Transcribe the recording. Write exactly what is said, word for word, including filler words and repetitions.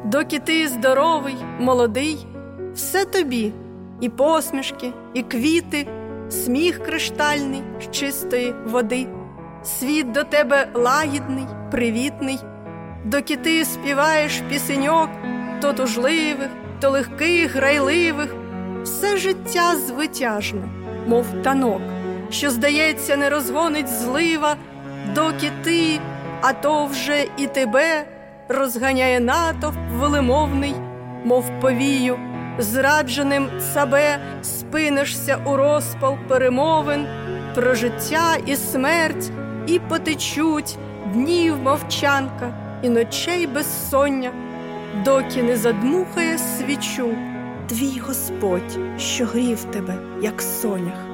Доки ти здоровий, молодий, все тобі – і посмішки, і квіти, сміх криштальний з чистої води. Світ до тебе лагідний, привітний, доки ти співаєш пісеньок, то тужливих, то легких, грайливих. Все життя звитяжне, мов танок, що, здається, не розгонить злива, доки ти, а то вже і тебе, розганяє натовп велимовний, мов повію, зрадженим себе спинишся у розпал перемовин про життя і смерть, і потечуть днів мовчанка і ночей безсоння, доки не задмухає свічу твій Господь, що грів тебе, як сонях.